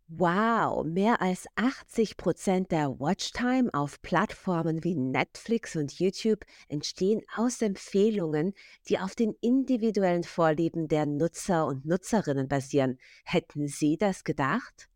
Wow, mehr als 80% der Watchtime auf Plattformen wie Netflix und YouTube entstehen aus Empfehlungen, die auf den individuellen Vorlieben der Nutzer und Nutzerinnen basieren. Hätten Sie das gedacht?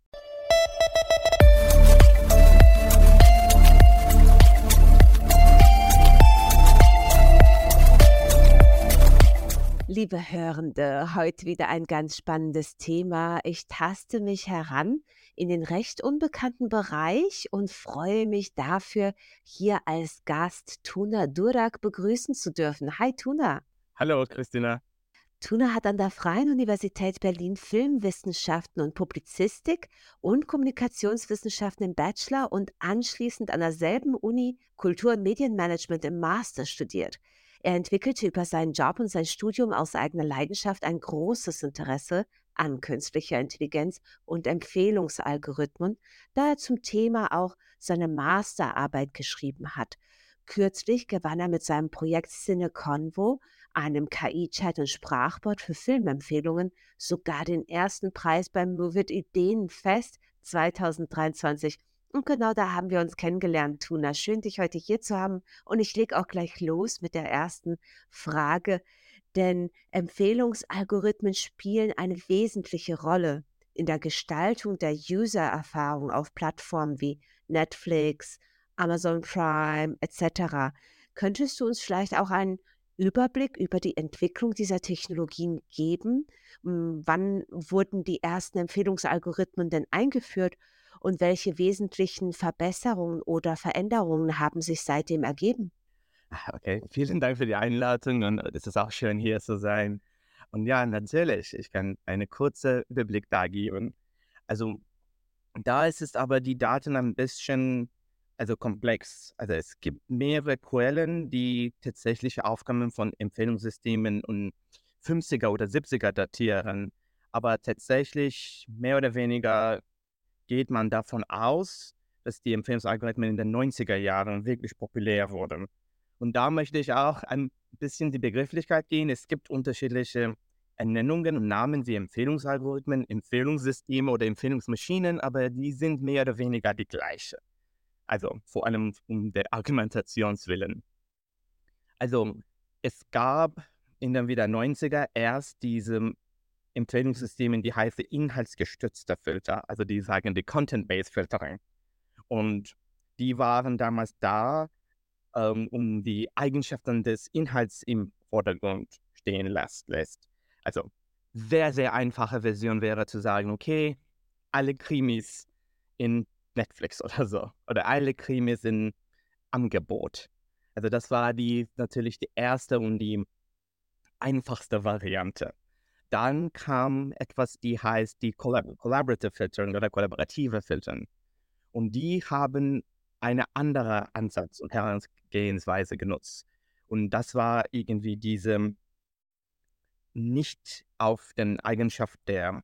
Liebe Hörende, heute wieder ein ganz spannendes Thema. Ich taste mich heran in den recht unbekannten Bereich und freue mich dafür, hier als Gast Tuna Durak begrüßen zu dürfen. Hi Tuna. Hallo Christina. Tuna hat an der Freien Universität Berlin Filmwissenschaften und Publizistik und Kommunikationswissenschaften im Bachelor und anschließend an derselben Uni Kultur- und Medienmanagement im Master studiert. Er entwickelte über seinen Job und sein Studium aus eigener Leidenschaft ein großes Interesse an künstlicher Intelligenz und Empfehlungsalgorithmen, da er zum Thema auch seine Masterarbeit geschrieben hat. Kürzlich gewann er mit seinem Projekt CineConvo, einem KI-Chat- und Sprachbot für Filmempfehlungen, sogar den ersten Preis beim Movit Ideenfest 2023. Und genau da haben wir uns kennengelernt, Tuna. Schön, dich heute hier zu haben. Und ich lege auch gleich los mit der ersten Frage, denn Empfehlungsalgorithmen spielen eine wesentliche Rolle in der Gestaltung der User-Erfahrung auf Plattformen wie Netflix, Amazon Prime etc. Könntest du uns vielleicht auch einen Überblick über die Entwicklung dieser Technologien geben? Wann wurden die ersten Empfehlungsalgorithmen denn eingeführt und welche wesentlichen Verbesserungen oder Veränderungen haben sich seitdem ergeben? Okay, vielen Dank für die Einladung und es ist auch schön, hier zu sein. Und ja, natürlich, ich kann einen kurzen Überblick da geben. Also, da ist es aber die Daten ein bisschen, komplex. Also, es gibt mehrere Quellen, die tatsächlich Aufgaben von Empfehlungssystemen und 50er oder 70er datieren. Aber tatsächlich, mehr oder weniger, geht man davon aus, dass die Empfehlungsalgorithmen in den 90er Jahren wirklich populär wurden. Und da möchte ich auch ein bisschen die Begrifflichkeit gehen. Es gibt unterschiedliche Ernennungen und Namen wie Empfehlungsalgorithmen, Empfehlungssysteme oder Empfehlungsmaschinen, aber die sind mehr oder weniger die gleiche. Also vor allem um der Argumentationswillen. Also es gab in den wieder 90er erst diese Empfehlungssysteme, die heißen inhaltsgestützte Filter, also die sagen die Content-Based Filtering. Und die waren damals da, um die Eigenschaften des Inhalts im Vordergrund stehen lässt. Also sehr, sehr einfache Version wäre zu sagen, okay, alle Krimis in Netflix oder so oder alle Krimis in Angebot. Also das war natürlich die erste und die einfachste Variante. Dann kam etwas, die heißt die Collaborative Filtering oder kollaborative Filtern. Und die haben eine andere Ansatz und Herangehensweise genutzt. Und das war irgendwie diese nicht auf den Eigenschaften der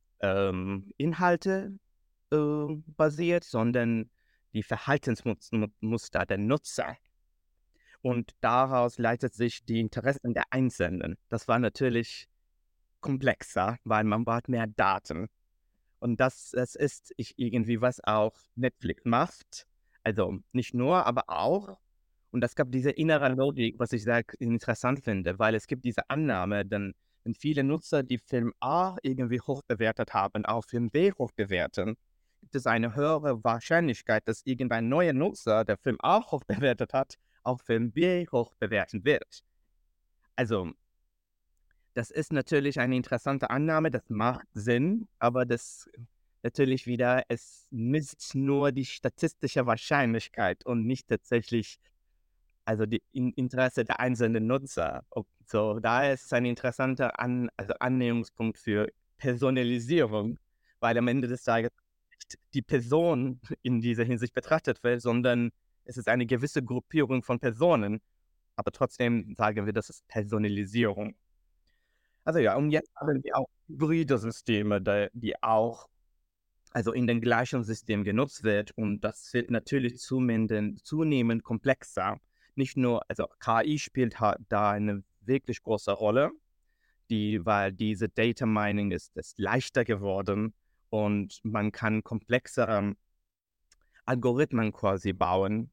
Inhalte basiert, sondern die Verhaltensmuster der Nutzer. Und daraus leitet sich die Interessen der Einzelnen. Das war natürlich komplexer, weil man braucht mehr Daten. Und das ist irgendwie, was auch Netflix macht. Also nicht nur, aber auch. Und es gab diese innere Logik, was ich sehr interessant finde, weil es gibt diese Annahme, denn wenn viele Nutzer die Film A irgendwie hoch bewertet haben, auch Film B hoch bewerten, gibt es eine höhere Wahrscheinlichkeit, dass irgendein neuer Nutzer, der Film A hoch bewertet hat, auch Film B hoch bewerten wird. Also das ist natürlich eine interessante Annahme, das macht Sinn, aber das natürlich wieder, es misst nur die statistische Wahrscheinlichkeit und nicht tatsächlich, also die Interesse der einzelnen Nutzer. So, daher ist es ein interessanter Annäherungspunkt für Personalisierung, weil am Ende des Tages nicht die Person in dieser Hinsicht betrachtet wird, sondern es ist eine gewisse Gruppierung von Personen, aber trotzdem sagen wir, das ist Personalisierung. Also ja, und jetzt haben wir auch hybride Systeme, die auch in dem gleichen System genutzt wird und das wird natürlich zunehmend komplexer. Nicht nur, also KI spielt da eine wirklich große Rolle, weil diese Data Mining ist leichter geworden und man kann komplexere Algorithmen quasi bauen.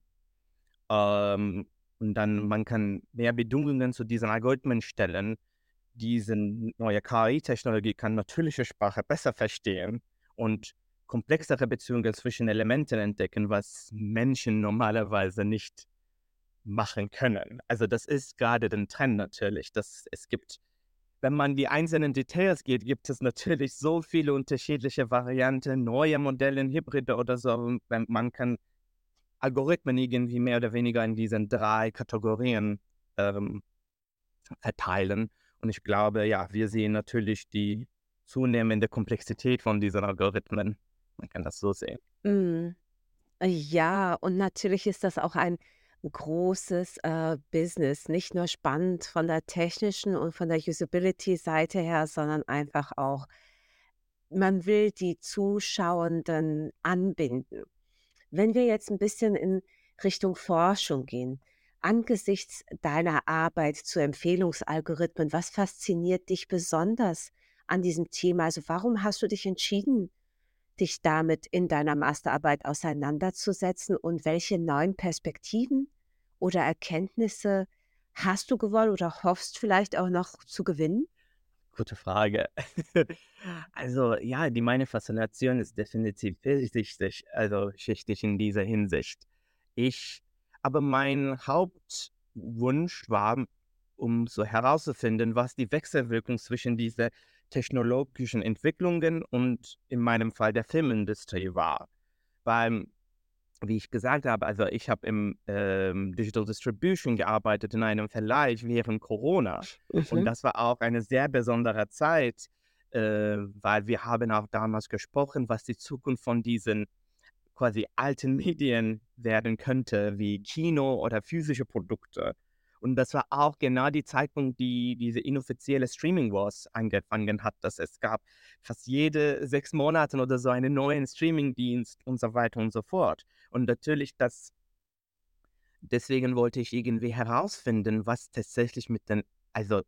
Ähm, und dann man kann mehr Bedingungen zu diesen Algorithmen stellen. Diese neue KI-Technologie kann natürliche Sprache besser verstehen und komplexere Beziehungen zwischen Elementen entdecken, was Menschen normalerweise nicht machen können. Also das ist gerade der Trend natürlich, dass es gibt, wenn man die einzelnen Details geht, gibt es natürlich so viele unterschiedliche Varianten, neue Modelle, Hybride oder so. Und man kann Algorithmen irgendwie mehr oder weniger in diesen 3 Kategorien ähm, verteilen. Und ich glaube, ja, wir sehen natürlich die zunehmende Komplexität von diesen Algorithmen. Man kann das so sehen. Mhm. Ja, und natürlich ist das auch ein großes, Business. Nicht nur spannend von der technischen und von der Usability-Seite her, sondern einfach auch, man will die Zuschauenden anbinden. Wenn wir jetzt ein bisschen in Richtung Forschung gehen, angesichts deiner Arbeit zu Empfehlungsalgorithmen, was fasziniert dich besonders an diesem Thema? Also, warum hast du dich entschieden, dich damit in deiner Masterarbeit auseinanderzusetzen und welche neuen Perspektiven oder Erkenntnisse hast du gewonnen oder hoffst vielleicht auch noch zu gewinnen? Gute Frage. Also ja, meine Faszination ist definitiv vielschichtig, also schichtig in dieser Hinsicht. Ich aber mein Hauptwunsch war, um so herauszufinden, was die Wechselwirkung zwischen diese technologischen Entwicklungen und in meinem Fall der Filmindustrie war. Weil wie ich gesagt habe, also ich habe im Digital Distribution gearbeitet in einem Verleih während Corona. Und Mhm. das war auch eine sehr besondere Zeit, weil wir haben auch damals gesprochen, was die Zukunft von diesen quasi alten Medien werden könnte, wie Kino oder physische Produkte. Und das war auch genau die Zeitpunkt, die diese inoffizielle Streaming Wars angefangen hat, dass es gab fast jede 6 Monate oder so einen neuen Streamingdienst und so weiter und so fort. Und natürlich deswegen wollte ich irgendwie herausfinden, was tatsächlich mit den, also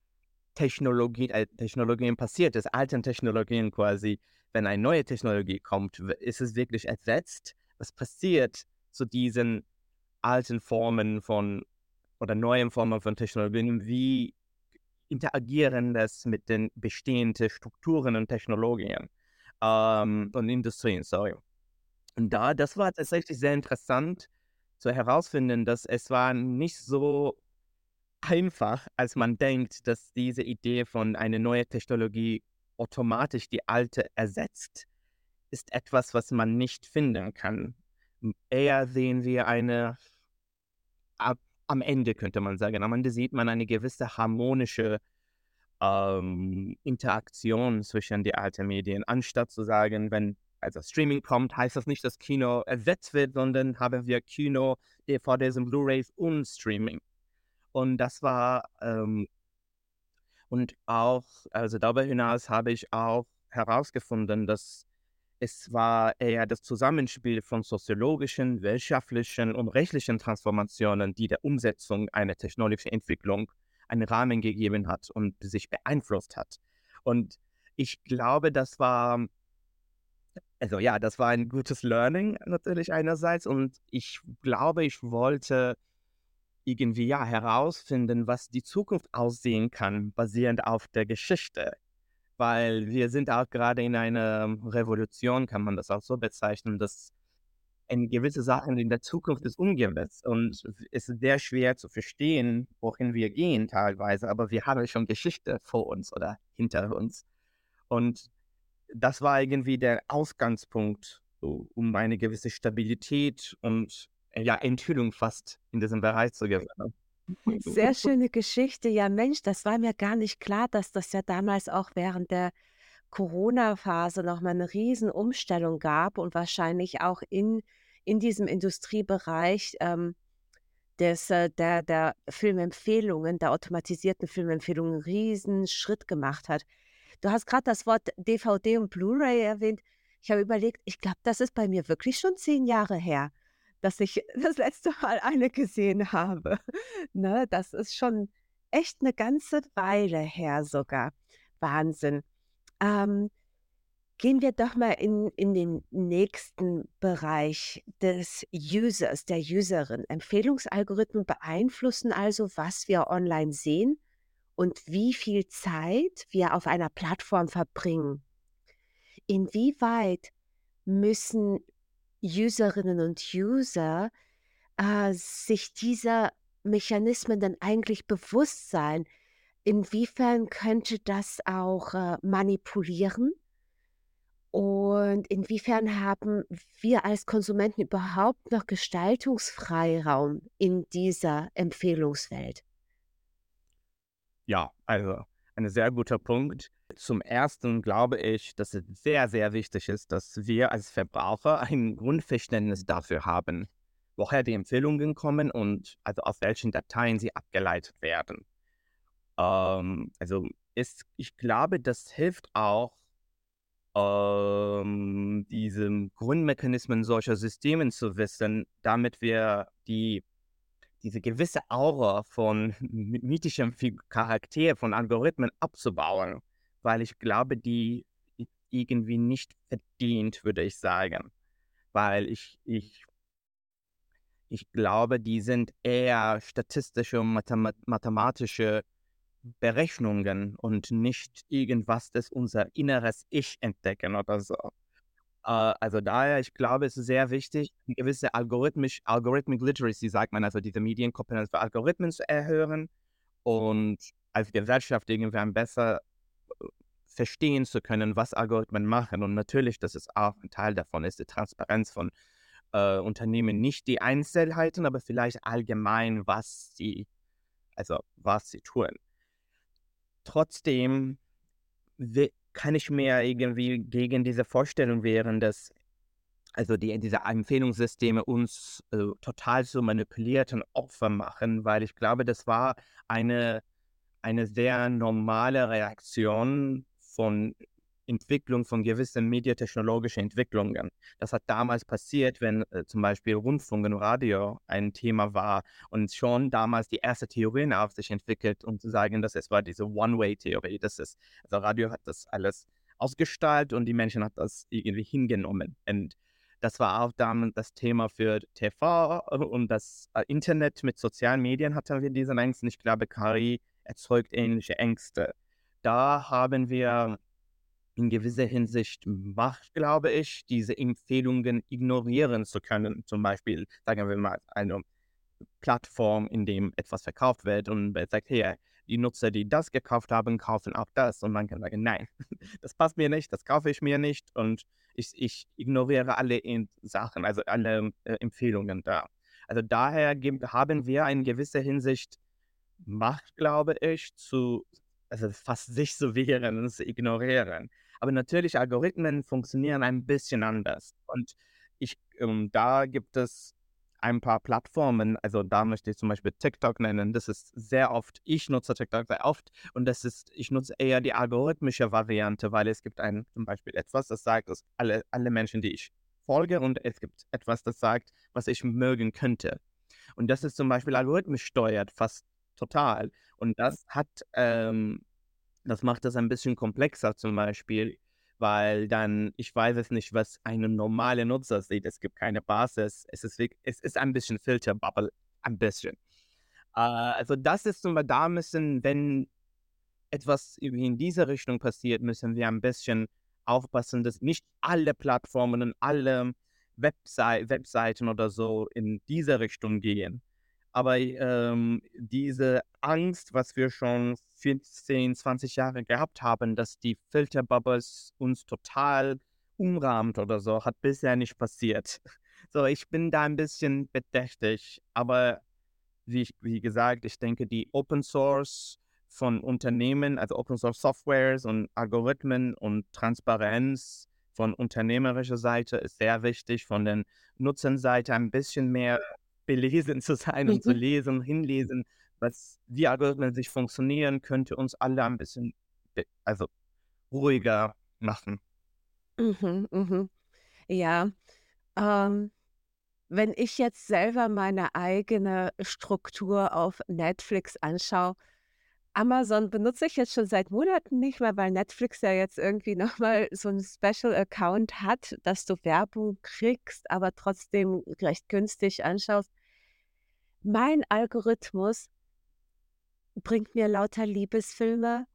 Technologien passiert ist, alten Technologien quasi. Wenn eine neue Technologie kommt, ist es wirklich ersetzt? Was passiert zu diesen alten Formen von oder neuen Formen von Technologien? Wie interagieren das mit den bestehenden Strukturen und Technologien und Industrien, sorry. Und das war tatsächlich sehr interessant zu herausfinden, dass es war nicht so einfach, als man denkt, dass diese Idee von eine neue Technologie automatisch die alte ersetzt, ist etwas, was man nicht finden kann. Eher sehen wir eine ab am Ende könnte man sagen. Am Ende sieht man eine gewisse harmonische Interaktion zwischen die alten Medien, anstatt zu sagen, wenn also Streaming kommt, heißt das nicht, dass Kino ersetzt wird, sondern haben wir Kino, DVDs und Blu-rays und Streaming. Und das war und auch, also darüber hinaus habe ich auch herausgefunden, dass es war eher das Zusammenspiel von soziologischen, wirtschaftlichen und rechtlichen Transformationen, die der Umsetzung einer technologischen Entwicklung einen Rahmen gegeben hat und sich beeinflusst hat. Und ich glaube, das war, also ja, das war ein gutes Learning natürlich einerseits. Und ich glaube, ich wollte irgendwie ja herausfinden, was die Zukunft aussehen kann, basierend auf der Geschichte. Weil wir sind auch gerade in einer Revolution, kann man das auch so bezeichnen, dass in gewisse Sachen in der Zukunft ist ungewiss und es ist sehr schwer zu verstehen, wohin wir gehen teilweise, aber wir haben schon Geschichte vor uns oder hinter uns. Und das war irgendwie der Ausgangspunkt, so, um eine gewisse Stabilität und ja, Enthüllung fast in diesem Bereich zu gewinnen. Sehr schöne Geschichte. Ja, Mensch, das war mir gar nicht klar, dass das ja damals auch während der Corona-Phase noch mal 'ne Riesenumstellung gab und wahrscheinlich auch in diesem Industriebereich, der Filmempfehlungen, der automatisierten Filmempfehlungen 'n Riesenschritt gemacht hat. Du hast grad das Wort DVD und Blu-ray erwähnt. Ich habe überlegt, ich glaube, das ist bei mir wirklich schon 10 Jahre her, dass ich das letzte Mal eine gesehen habe. Ne, das ist schon echt 'ne ganze Weile her sogar. Wahnsinn. Ähm Gehen wir doch mal in den nächsten Bereich des Users, der Userin. Empfehlungsalgorithmen beeinflussen also, was wir online sehen und wie viel Zeit wir auf einer Plattform verbringen. Inwieweit müssen Userinnen und User, sich dieser Mechanismen dann eigentlich bewusst sein? Inwiefern könnte das auch, manipulieren? Und inwiefern haben wir als Konsumenten überhaupt noch Gestaltungsfreiraum in dieser Empfehlungswelt? Ja, also ein sehr guter Punkt. Zum Ersten glaube ich, dass es sehr, sehr wichtig ist, dass wir als Verbraucher ein Grundverständnis dafür haben, woher die Empfehlungen kommen und also aus welchen Dateien sie abgeleitet werden. Also ich glaube, das hilft auch, diese Grundmechanismen solcher Systemen zu wissen, damit wir diese gewisse Aura von mythischem Charakter von Algorithmen abzubauen, weil ich glaube, die ist irgendwie nicht verdient, würde ich sagen. Weil ich glaube, die sind eher statistische und mathematische Berechnungen und nicht irgendwas, das unser inneres Ich entdecken oder so. Also daher, ich glaube, es ist sehr wichtig, 'ne gewisse Algorithmic Literacy, sagt man, also diese Medienkompetenz für Algorithmen zu erhöhen und als Gesellschaft irgendwann besser verstehen zu können, was Algorithmen machen. Und natürlich, dass es auch ein Teil davon ist, die Transparenz von Unternehmen, nicht die Einzelheiten, aber vielleicht allgemein, was sie tun. Trotzdem kann ich mir irgendwie gegen diese Vorstellung wehren, dass also diese Empfehlungssysteme uns total zu manipulierten Opfer machen, weil ich glaube, das war eine eine sehr normale Reaktion von Entwicklung von gewissen medientechnologischen Entwicklungen. Das hat damals passiert, wenn zum Beispiel Rundfunk und Radio ein Thema war und schon damals die erste Theorien auf sich entwickelt, um zu sagen, dass es war diese One-Way-Theorie. Also Radio hat das alles ausgestaltet und die Menschen hat das irgendwie hingenommen. Und das war auch damals das Thema für TV und das Internet mit sozialen Medien hatten wir diese Ängste. Ich glaube, KI erzeugt ähnliche Ängste. Da haben wir in gewisser Hinsicht Macht, glaube ich, diese Empfehlungen ignorieren zu können. Zum Beispiel, sagen wir mal, eine Plattform, in dem etwas verkauft wird und man sagt, hey, die Nutzer, die das gekauft haben, kaufen auch das. Und man kann sagen, nein, das passt mir nicht, das kaufe ich mir nicht und ich ignoriere alle Sachen, also alle Empfehlungen da. Also daher haben wir in gewisser Hinsicht Macht, glaube ich, also fast sich zu wehren und zu ignorieren. Aber natürlich, Algorithmen funktionieren ein bisschen anders. Und da gibt es ein paar Plattformen, also da möchte ich zum Beispiel TikTok nennen. Das ist sehr oft, ich nutze TikTok sehr oft und ich nutze eher die algorithmische Variante, weil es gibt zum Beispiel etwas, das sagt, dass alle Menschen, die ich folge und es gibt etwas, das sagt, was ich mögen könnte. Und das ist zum Beispiel algorithmisch steuert, fast total. Und das macht das ein bisschen komplexer zum Beispiel, weil dann ich weiß es nicht, was eine normale Nutzer sieht. Es gibt keine Basis. Es ist ein bisschen Filterbubble, ein bisschen. Also das ist zum Beispiel, da müssen, wenn etwas irgendwie in diese Richtung passiert, müssen wir ein bisschen aufpassen, dass nicht alle Plattformen und alle Webseiten oder so in diese Richtung gehen. Aber diese Angst, was wir schon 15, 20 Jahre gehabt haben, dass die Filterbubbles uns total umrahmt oder so, hat bisher nicht passiert. So, ich bin da ein bisschen bedächtig, aber wie gesagt, ich denke, die Open Source von Unternehmen, also Open Source Softwares und Algorithmen und Transparenz von unternehmerischer Seite ist sehr wichtig, von den Nutzernseite ein bisschen mehr belesen zu sein und zu Mhm, lesen, hinlesen, wie Algorithmen sich funktionieren, könnte uns alle ein bisschen also ruhiger machen. mhm, mhm. Ja, ähm, wenn ich jetzt selber meine eigene Struktur auf Netflix anschaue, Amazon benutze ich jetzt schon seit Monaten nicht mehr, weil Netflix ja jetzt irgendwie noch mal so 'n Special Account hat, dass du Werbung kriegst, aber trotzdem recht günstig anschaust. Mein Algorithmus bringt mir lauter Liebesfilme,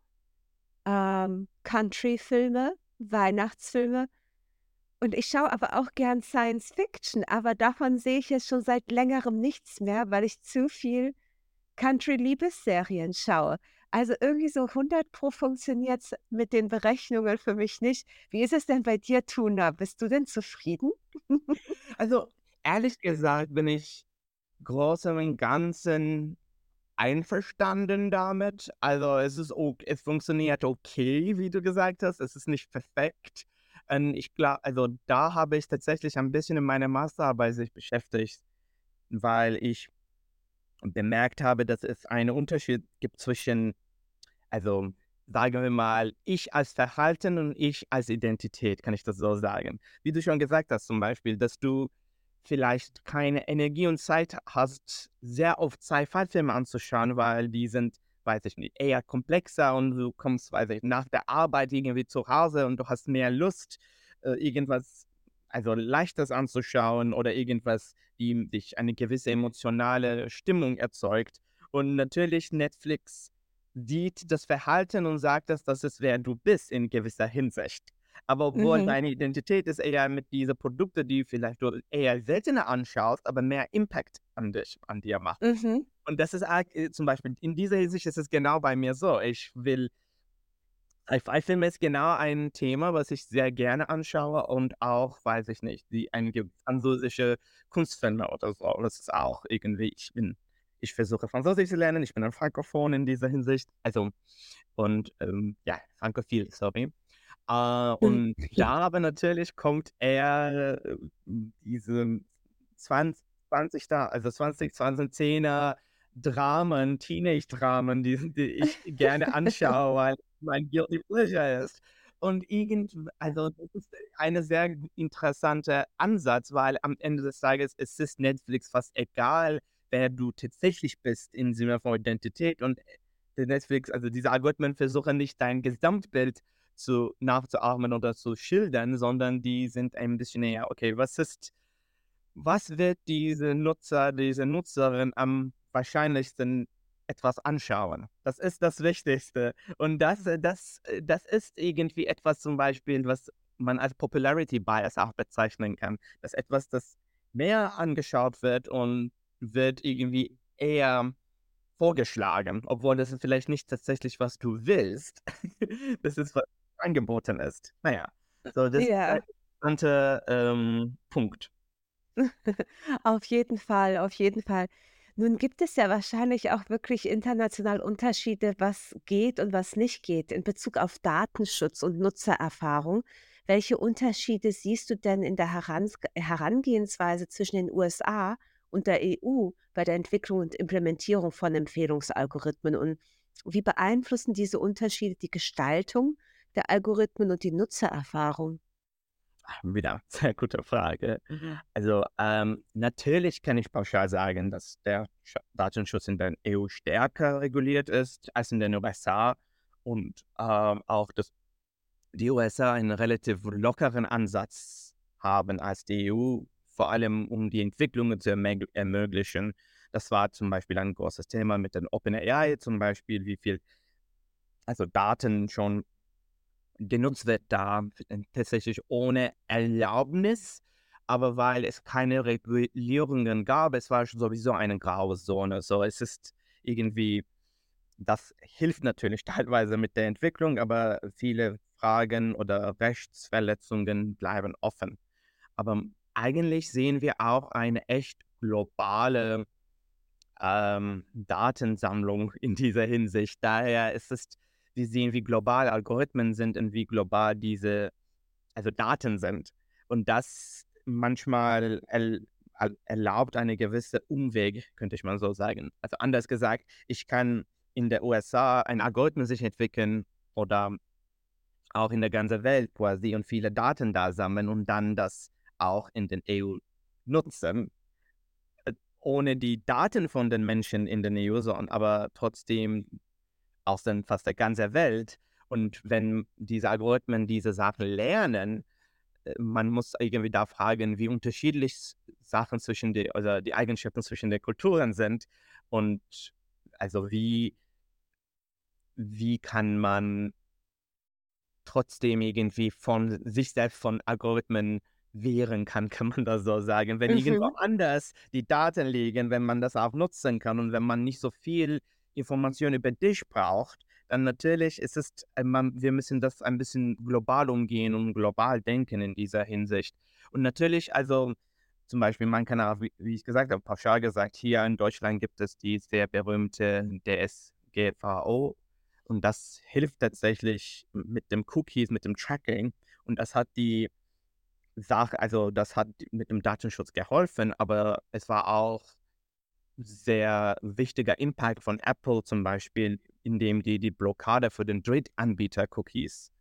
Countryfilme, Weihnachtsfilme und ich schaue aber auch gern Science Fiction, aber davon sehe ich jetzt schon seit Längerem nichts mehr, weil ich zu viel Country-Liebesserien schaue. Also, irgendwie so 100 funktioniert's mit den Berechnungen für mich nicht. Wie ist es denn bei dir, Tuna? Bist du denn zufrieden? Also, ehrlich gesagt bin ich Großen und Ganzen einverstanden damit. Also, es funktioniert okay, wie du gesagt hast. Es ist nicht perfekt. Ich glaube, also, da habe ich tatsächlich ein bisschen in meiner Masterarbeit sich beschäftigt, weil ich bemerkt habe, dass es einen Unterschied gibt zwischen, also, sagen wir mal, ich als Verhalten und ich als Identität, kann ich das so sagen. Wie du schon gesagt hast zum Beispiel, dass du vielleicht keine Energie und Zeit hast, sehr oft Sci-Fi-Filme anzuschauen, weil die sind, weiß ich nicht, eher komplexer und du kommst, weiß ich, nach der Arbeit irgendwie zu Hause und du hast mehr Lust, irgendwas, also Leichtes anzuschauen oder irgendwas, die dich eine gewisse emotionale Stimmung erzeugt. Und natürlich Netflix sieht das Verhalten und sagt, dass das ist, wer du bist in gewisser Hinsicht. Aber obwohl Mhm, deine Identität ist eher mit diese Produkte, die vielleicht du eher seltener anschaust, aber mehr Impact an dir machen. mhm. Und das ist zum Beispiel in dieser Hinsicht ist es genau bei mir so. Sci-Fi-Filme ist genau ein Thema, was ich sehr gerne anschaue und auch, weiß ich nicht, die einige französische Kunstfilme oder so. Das ist auch irgendwie, ich versuche Französisch zu lernen, ich bin ein Frankophon in dieser Hinsicht. Also, und ja, Frankophil, sorry. Mhm. Und da aber natürlich kommt eher diese 20 20 da, also 2010er Dramen, Teenage-Dramen, die ich gerne anschaue, weil mein Guilty Pleasure ist. Und also das ist eine sehr interessante Ansatz, weil am Ende des Tages ist es Netflix fast egal, wer du tatsächlich bist im Sinne von Identität und Netflix, also diese Algorithmen versuchen nicht dein Gesamtbild nachzuahmen oder zu schildern, sondern die sind ein bisschen eher, okay, was wird diese Nutzer, diese Nutzerin am wahrscheinlichsten etwas anschauen? Das ist das Wichtigste. Und das ist irgendwie etwas zum Beispiel, was man als Popularity Bias auch bezeichnen kann. Das etwas, das mehr angeschaut wird und wird irgendwie eher vorgeschlagen, obwohl das ist vielleicht nicht tatsächlich, was du willst. Das ist, was angeboten ist. Naja, so das ist ein Ja. interessanter, Punkt. Auf jeden Fall, auf jeden Fall. Nun gibt es ja wahrscheinlich auch wirklich international Unterschiede, was geht und was nicht geht in Bezug auf Datenschutz und Nutzererfahrung. Welche Unterschiede siehst du denn in der Herangehensweise zwischen den USA und der EU bei der Entwicklung und Implementierung von Empfehlungsalgorithmen? Und wie beeinflussen diese Unterschiede die Gestaltung der Algorithmen und die Nutzererfahrung? Wieder sehr gute Frage. Also, natürlich kann ich pauschal sagen, dass der Datenschutz in der EU stärker reguliert ist als in den USA und, auch, dass die USA einen relativ lockeren Ansatz haben als die EU, vor allem um die Entwicklungen zu ermöglichen. Das war zum Beispiel ein großes Thema mit den OpenAI zum Beispiel, wie viel, also Daten schon genutzt wird da tatsächlich ohne Erlaubnis, aber weil es keine Regulierungen gab, es war sowieso eine graue Zone. So, es ist irgendwie, das hilft natürlich teilweise mit der Entwicklung, aber viele Fragen oder Rechtsverletzungen bleiben offen. Aber eigentlich sehen wir auch eine echt globale Datensammlung in dieser Hinsicht. Daher ist es, wir sehen, wie global Algorithmen sind und wie global diese, also Daten sind. Und das manchmal erlaubt eine gewisse Umweg, könnte ich mal so sagen. Also anders gesagt, ich kann in der USA einen Algorithmus sich entwickeln oder auch in der ganzen Welt quasi und viele Daten da sammeln und dann das auch in den EU nutzen, ohne die Daten von den Menschen in der EU, sondern aber trotzdem fast der ganzen Welt. Und wenn diese Algorithmen diese Sachen lernen, man muss irgendwie da fragen, wie unterschiedlich Sachen also die Eigenschaften zwischen den Kulturen sind und also wie kann man trotzdem irgendwie von sich selbst von Algorithmen wehren kann man das so sagen. Wenn irgendwo Mhm. anders die Daten liegen, wenn man das auch nutzen kann und wenn man nicht so viel Information über dich braucht, dann natürlich ist es, wir müssen das ein bisschen global umgehen und global denken in dieser Hinsicht. Und natürlich, also zum Beispiel, man kann auch, wie ich gesagt habe, pauschal gesagt, hier in Deutschland gibt es die sehr berühmte DSGVO und das hilft tatsächlich mit dem Cookies, mit dem Tracking. Und das hat die Sache, also das hat mit dem Datenschutz geholfen, aber es war auch sehr wichtiger Impact von Apple zum Beispiel, indem die Blockade für den Drittanbieter-Cookies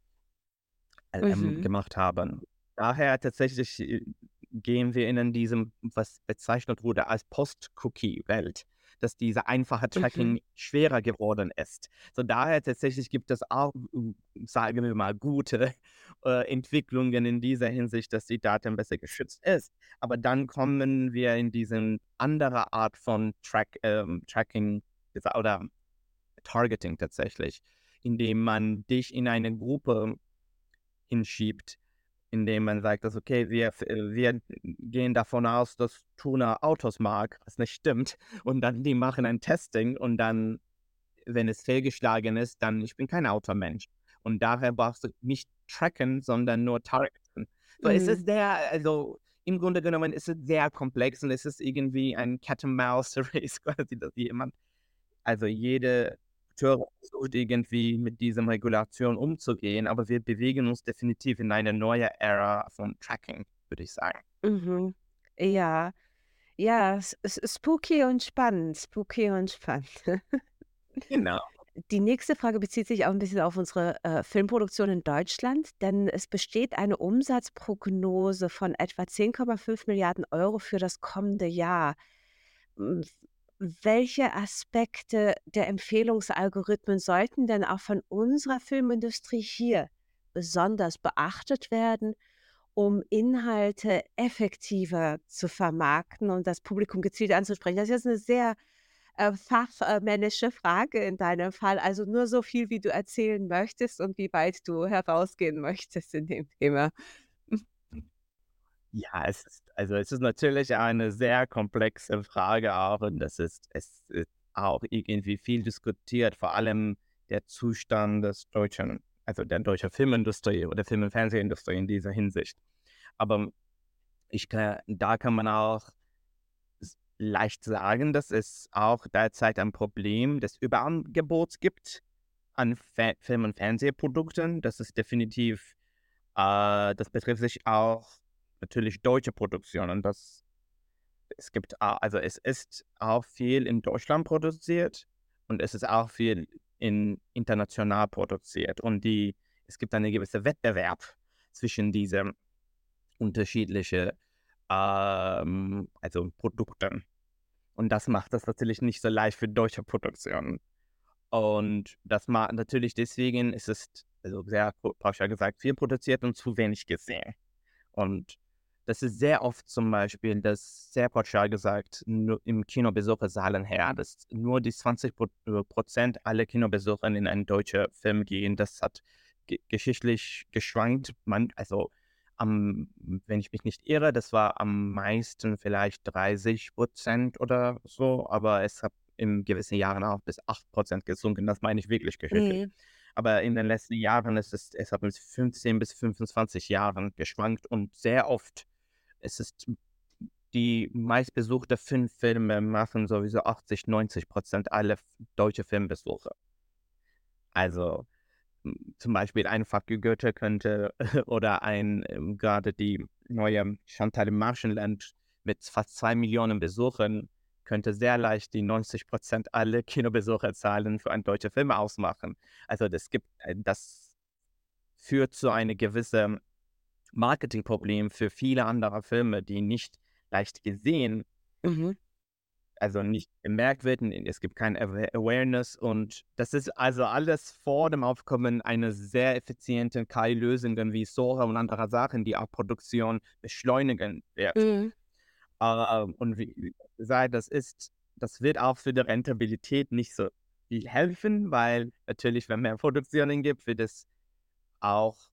Mhm. gemacht haben. Daher tatsächlich gehen wir in diesem, was bezeichnet wurde als Post-Cookie-Welt, dass diese einfache Mhm. Tracking schwerer geworden ist. So daher tatsächlich gibt es auch, sagen wir mal, gute Entwicklungen in dieser Hinsicht, dass die Daten besser geschützt ist. Aber dann kommen wir in diese andere Art von Tracking oder Targeting tatsächlich, indem man dich in eine Gruppe hinschiebt, indem man sagt, dass okay, wir gehen davon aus, dass Tuna Autos mag, was nicht stimmt. Und dann die machen ein Testing und dann, wenn es fehlgeschlagen ist, dann ich bin kein Automensch. Und daher brauchst du nicht tracken, sondern nur targeten. So, es ist Mhm. sehr, also im Grunde genommen ist es sehr komplex und es ist irgendwie ein Cat-and-Mouse-Race, quasi, dass jemand, also jede Akteur versucht irgendwie mit dieser Regulation umzugehen, aber wir bewegen uns definitiv in eine neue Ära von Tracking, würde ich sagen. Mhm. Ja, ja, spooky und spannend, spooky und spannend. Genau. Die nächste Frage bezieht sich auch ein bisschen auf unsere, Filmproduktion in Deutschland, denn es besteht eine Umsatzprognose von etwa 10,5 Milliarden € für das kommende Jahr. Hm, welche Aspekte der Empfehlungsalgorithmen sollten denn auch von unserer Filmindustrie hier besonders beachtet werden, um Inhalte effektiver zu vermarkten und das Publikum gezielt anzusprechen? Das ist jetzt 'ne sehr, fachmännische Frage in deinem Fall. Also, nur so viel, wie du erzählen möchtest und wie weit du herausgehen möchtest in dem Thema. Ja, es ist natürlich eine sehr komplexe Frage auch und es ist auch irgendwie viel diskutiert, vor allem der Zustand des deutschen, also der deutschen Filmindustrie oder Film- und Fernsehindustrie in dieser Hinsicht. Aber da kann man auch leicht sagen, dass es auch derzeit ein Problem des Überangebots gibt an Film- und Fernsehprodukten. Das ist definitiv, das betrifft sich auch natürlich deutsche Produktionen. Also es ist auch viel in Deutschland produziert und es ist auch viel international produziert. Und es gibt eine gewisse Wettbewerb zwischen diesen unterschiedlichen also Produkten. Und das macht das natürlich nicht so leicht für deutsche Produktionen. Und natürlich deswegen ist es, also sehr pauschal gesagt, viel produziert und zu wenig gesehen. Und das ist sehr oft zum Beispiel, das sehr pauschal gesagt, nur im Kinobesucherzahlen her, dass nur die 20% aller Kinobesucher in einen deutschen Film gehen. Das hat geschichtlich geschwankt. Also wenn ich mich nicht irre, das war am meisten vielleicht 30% oder so, aber es hat in gewissen Jahren auch bis 8% gesunken. Das meine ich wirklich geschichtlich. Mhm. Aber in den letzten Jahren es hat mit 15 bis 25 Jahren geschwankt und sehr oft es ist die meistbesuchte 5 Filme machen sowieso 80-90% aller deutsche Filmbesuche. Also zum Beispiel einfach Goethe könnte oder gerade die neue Chantal im Marschenland mit fast 2 Millionen Besuchern könnte sehr leicht die 90% aller Kinobesucherzahlen für einen deutschen Film ausmachen. Also das führt zu einem gewissen Marketingproblem für viele andere Filme, die nicht leicht gesehen Mhm. also nicht bemerkt wird, es gibt kein Awareness und das ist also alles vor dem Aufkommen einer sehr effizienten KI-Lösungen wie Sora und andere Sachen, die auch Produktion beschleunigen wird. Mhm. Und wie gesagt, das wird auch für die Rentabilität nicht so viel helfen, weil natürlich, wenn mehr Produktionen gibt, wird es auch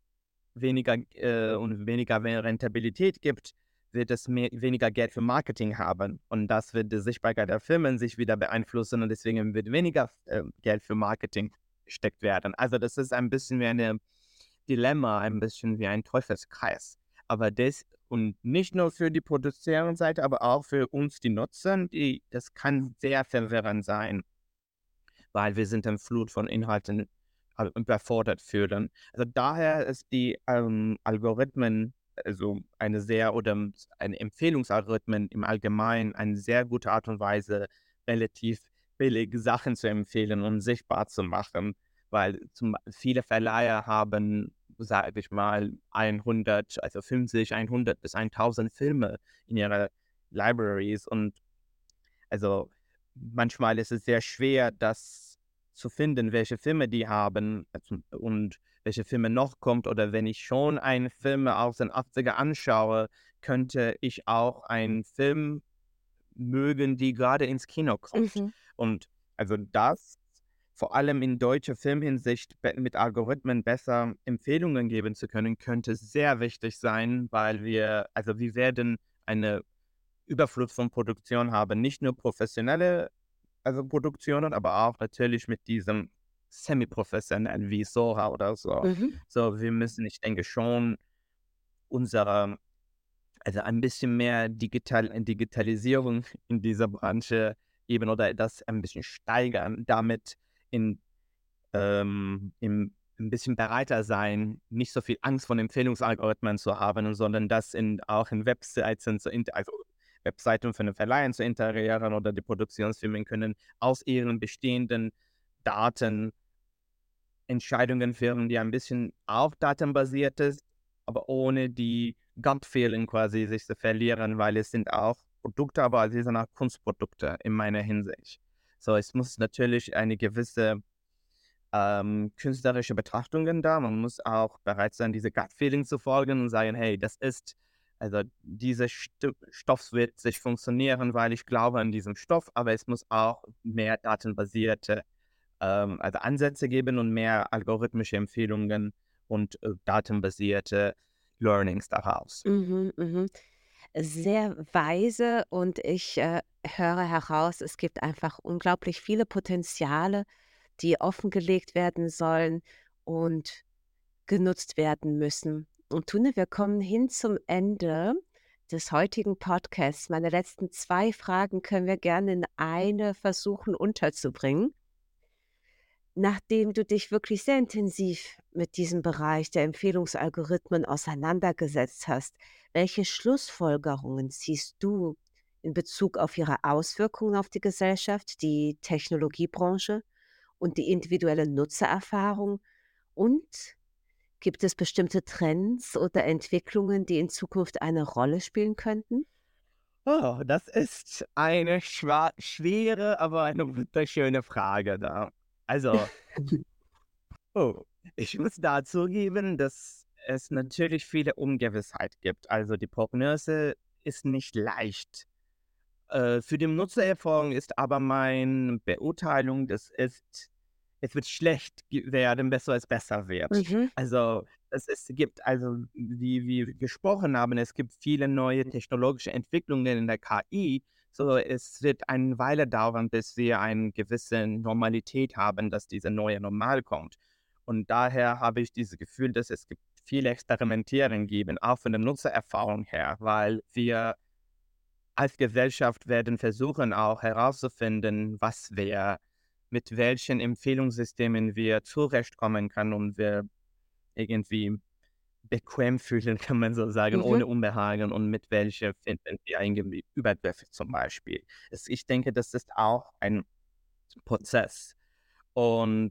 weniger wenn Rentabilität gibt, wird es weniger Geld für Marketing haben. Und das wird die Sichtbarkeit der Firmen sich wieder beeinflussen und deswegen wird weniger Geld für Marketing gesteckt werden. Also das ist ein bisschen wie ein Dilemma, ein bisschen wie ein Teufelskreis. Aber das und nicht nur für die Produzentenseite, aber auch für uns, die Nutzer, das kann sehr verwirrend sein, weil wir sind in Flut von Inhalten überfordert fühlen. Also daher ist die Algorithmen, also eine Empfehlungsalgorithmen im Allgemeinen eine sehr gute Art und Weise, relativ billig Sachen zu empfehlen und sichtbar zu machen, weil viele Verleiher haben, sage ich mal, 100, also 50, 100 bis 1000 Filme in ihrer Libraries und also manchmal ist es sehr schwer, das zu finden, welche Filme die haben und welche Filme noch kommt. Oder wenn ich schon einen Film aus den 80er anschaue, könnte ich auch einen Film mögen, die gerade ins Kino kommt. Mhm. Und also das vor allem in deutscher Filmhinsicht mit Algorithmen besser Empfehlungen geben zu können, könnte sehr wichtig sein, weil wir werden eine Überfluss von Produktion haben. Nicht nur professionelle, also Produktionen, aber auch natürlich mit diesem semi-professionellen wie Sora oder so. Mhm. So, wir müssen, ich denke schon, unsere, also ein bisschen mehr Digitalisierung in dieser Branche eben oder das ein bisschen steigern, damit in ein bisschen bereiter sein, nicht so viel Angst vor Empfehlungsalgorithmen zu haben, sondern das auch in Webseiten also Webseiten von den Verleihen zu integrieren oder die Produktionsfirmen können aus ihren bestehenden Daten Entscheidungen fällen, die ein bisschen auch datenbasiert ist, aber ohne die Gut-Feeling quasi sich zu verlieren, weil es sind auch Produkte, aber sie sind auch Kunstprodukte in meiner Hinsicht. So, es muss natürlich eine gewisse künstlerische Betrachtungen da. Man muss auch bereit sein, diese Gut-Feeling zu folgen und sagen, hey, also dieser Stoff wird sich funktionieren, weil ich glaube an diesem Stoff, aber es muss auch mehr datenbasierte also Ansätze geben und mehr algorithmische Empfehlungen und datenbasierte Learnings daraus. Mhm. Mhm. Sehr weise und ich höre heraus, es gibt einfach unglaublich viele Potenziale, die offengelegt werden sollen und genutzt werden müssen. Und Tune, wir kommen hin zum Ende des heutigen Podcasts. Meine letzten 2 Fragen können wir gerne in eine versuchen unterzubringen. Nachdem du dich wirklich sehr intensiv mit diesem Bereich der Empfehlungsalgorithmen auseinandergesetzt hast, welche Schlussfolgerungen ziehst du in Bezug auf ihre Auswirkungen auf die Gesellschaft, die Technologiebranche und die individuelle Nutzererfahrung? Und gibt es bestimmte Trends oder Entwicklungen, die in Zukunft eine Rolle spielen könnten? Oh, das ist eine schwere, aber eine wunderschöne Frage da. Also, oh, ich muss dazugeben, dass es natürlich viele Ungewissheit gibt. Also die Prognose ist nicht leicht. Für die Nutzererfahrung ist aber meine Beurteilung, es wird schlecht werden, besser als besser wird. Mhm, Also gibt also, wie wir gesprochen haben, es gibt viele neue technologische Entwicklungen in der KI. So, es wird eine Weile dauern, bis wir eine gewisse Normalität haben, dass diese neue Normal kommt. Und daher habe ich dieses Gefühl, dass es gibt viel Experimentieren geben, auch von der Nutzererfahrung her, weil wir als Gesellschaft werden versuchen auch herauszufinden, mit welchen Empfehlungssystemen wir zurechtkommen können und wir irgendwie bequem fühlen, kann man so sagen, mhm, ohne Unbehagen und mit welcher finden wir irgendwie übergriffig zum Beispiel. Ich denke, das ist auch ein Prozess. Und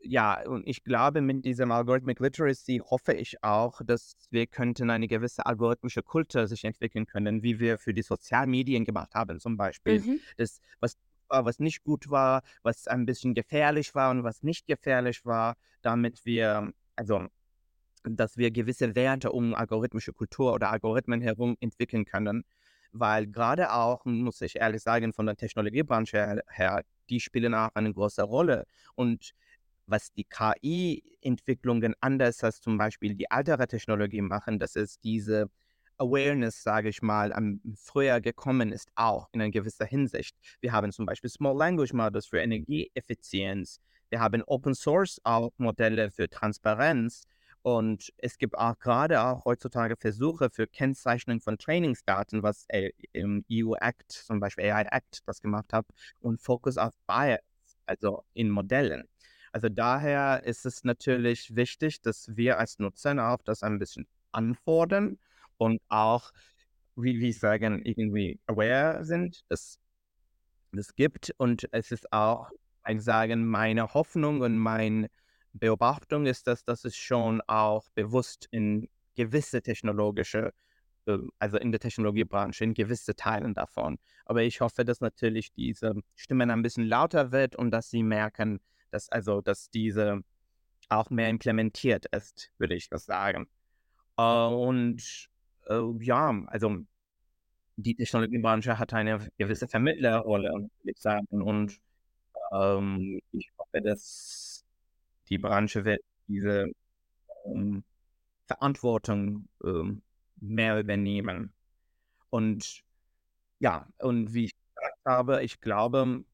ja, und ich glaube, mit diesem Algorithmic Literacy hoffe ich auch, dass wir könnten eine gewisse algorithmische Kultur sich entwickeln können, wie wir für die Sozialmedien gemacht haben, zum Beispiel. Mhm. Das, was gut war, was nicht gut war, was ein bisschen gefährlich war und was nicht gefährlich war, damit wir, also, dass wir gewisse Werte um algorithmische Kultur oder Algorithmen herum entwickeln können. Weil gerade auch, muss ich ehrlich sagen, von der Technologiebranche her, die spielen auch eine große Rolle. Und was die KI-Entwicklungen anders als zum Beispiel die ältere Technologie machen, dass es diese Awareness, sage ich mal, früher gekommen ist, auch in einer gewisser Hinsicht. Wir haben zum Beispiel Small Language Models für Energieeffizienz. Wir haben Open Source auch Modelle für Transparenz. Und es gibt auch gerade auch heutzutage Versuche für Kennzeichnung von Trainingsdaten, was im EU Act, zum Beispiel AI Act, das gemacht hat, und Focus auf Bias, also in Modellen. Also daher ist es natürlich wichtig, dass wir als Nutzer auch das ein bisschen anfordern und auch, wie ich sagen, irgendwie aware sind, dass es gibt. Und es ist auch, ich sagen, meine Hoffnung und meine Beobachtung ist, dass das ist schon auch bewusst in gewisse technologische, also in der Technologiebranche, in gewisse Teilen davon. Aber ich hoffe, dass natürlich diese Stimmen ein bisschen lauter wird und dass sie merken, dass diese auch mehr implementiert ist, würde ich das sagen. Und ja, also die Technologiebranche hat eine gewisse Vermittlerrolle, würde ich sagen. Und ich hoffe, dass die Branche wird diese ähm, Verantwortung mehr übernehmen. Und ja, und wie ich gesagt habe, ich glaube,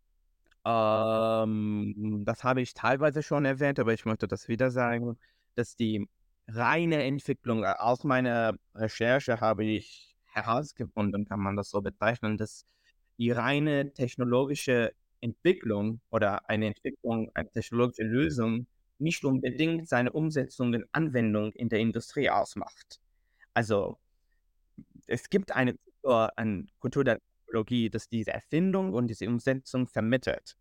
das habe ich teilweise schon erwähnt, aber ich möchte das wieder sagen, dass die reine Entwicklung aus meiner Recherche habe ich herausgefunden, kann man das so bezeichnen, dass die reine technologische Entwicklung oder eine Entwicklung, eine technologische Lösung nicht unbedingt seine Umsetzung und Anwendung in der Industrie ausmacht. Also es gibt eine Kultur der Technologie, das diese Erfindung und diese Umsetzung vermittelt.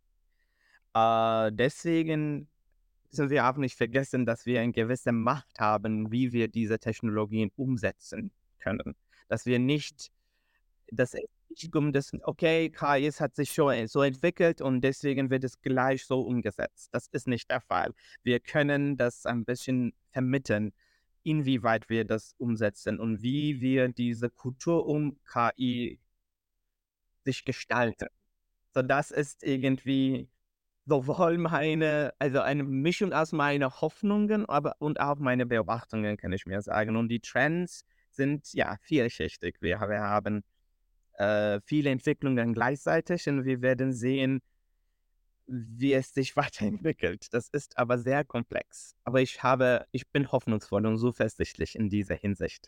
Deswegen müssen wir auch nicht vergessen, dass wir eine gewisse Macht haben, wie wir diese Technologien umsetzen können. Dass wir nicht, dass es nicht um das, okay, KI hat sich schon so entwickelt und deswegen wird es gleich so umgesetzt. Das ist nicht der Fall. Wir können das ein bisschen vermitteln, inwieweit wir das umsetzen und wie wir diese Kultur um KI sich gestalten. So, das ist irgendwie sowohl also eine Mischung aus meinen Hoffnungen, aber und auch meine Beobachtungen, kann ich mir sagen. Und die Trends sind ja vielschichtig. Wir haben viele Entwicklungen gleichzeitig und wir werden sehen, wie es sich weiterentwickelt. Das ist aber sehr komplex. Aber ich bin hoffnungsvoll und zuversichtlich in dieser Hinsicht.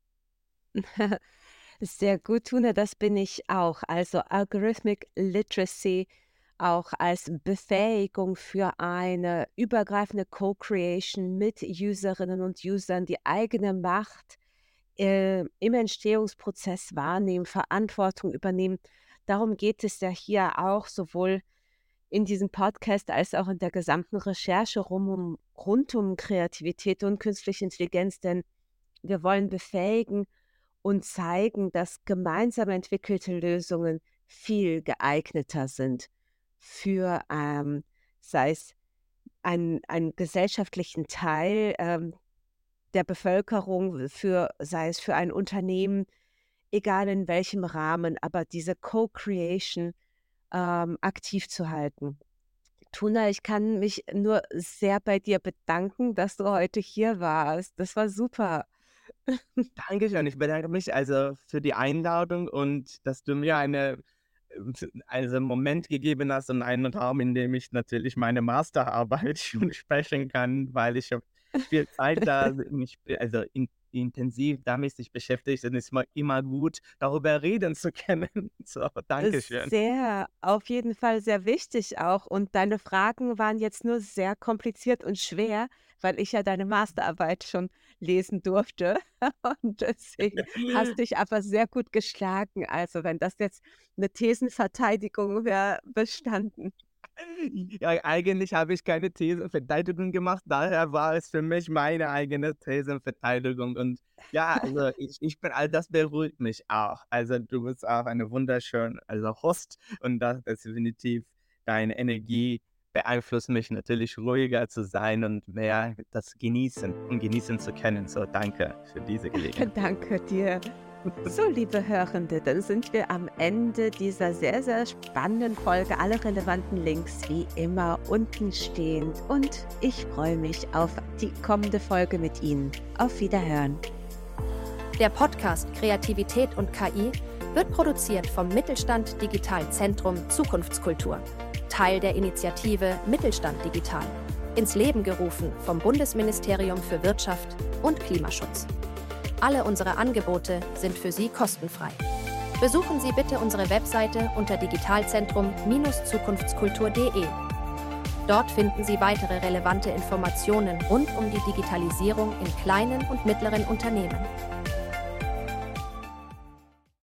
Sehr gut, Tuna, das bin ich auch. Also Algorithmic Literacy auch als Befähigung für eine übergreifende Co-Creation mit Userinnen und Usern, die eigene Macht im Entstehungsprozess wahrnehmen, Verantwortung übernehmen. Darum geht es ja hier auch sowohl in diesem Podcast als auch in der gesamten Recherche rund um Kreativität und künstliche Intelligenz, denn wir wollen befähigen und zeigen, dass gemeinsam entwickelte Lösungen viel geeigneter sind für, sei es einen gesellschaftlichen Teil, der Bevölkerung, sei es für ein Unternehmen, egal in welchem Rahmen, aber diese Co-Creation, aktiv zu halten. Tuna, ich kann mich nur sehr bei dir bedanken, dass du heute hier warst. Das war super. Dankeschön. Ich bedanke mich also für die Einladung und dass du mir einen Moment gegeben hast und einen Raum, in dem ich natürlich meine Masterarbeit schon sprechen kann, weil ich habe viel Zeit da, mich also intensiv damit sich beschäftigt und es ist immer gut, darüber reden zu können. So, Dankeschön. Sehr, auf jeden Fall sehr wichtig auch. Und deine Fragen waren jetzt nur sehr kompliziert und schwer, weil ich ja deine Masterarbeit schon lesen durfte. Und deswegen hast dich aber sehr gut geschlagen. Also wenn das jetzt eine Thesenverteidigung wäre, bestanden. Ja, eigentlich habe ich keine Thesenverteidigung gemacht, daher war es für mich meine eigene Thesenverteidigung und ja, also ich bin das beruhigt mich auch. Also, du bist auch eine wunderschön Host und das ist definitiv deine Energie beeinflusst mich natürlich ruhiger zu sein und mehr das genießen und genießen zu können. So, danke für diese Gelegenheit. Danke dir. So, liebe Hörende, dann sind wir am Ende dieser sehr, sehr spannenden Folge. Alle relevanten Links wie immer unten stehen. Und ich freue mich auf die kommende Folge mit Ihnen. Auf Wiederhören. Der Podcast Kreativität und KI wird produziert vom Mittelstand Digital Zentrum Zukunftskultur, Teil der Initiative Mittelstand Digital, ins Leben gerufen vom Bundesministerium für Wirtschaft und Klimaschutz. Alle unsere Angebote sind für Sie kostenfrei. Besuchen Sie bitte unsere Webseite unter digitalzentrum-zukunftskultur.de. Dort finden Sie weitere relevante Informationen rund um die Digitalisierung in kleinen und mittleren Unternehmen.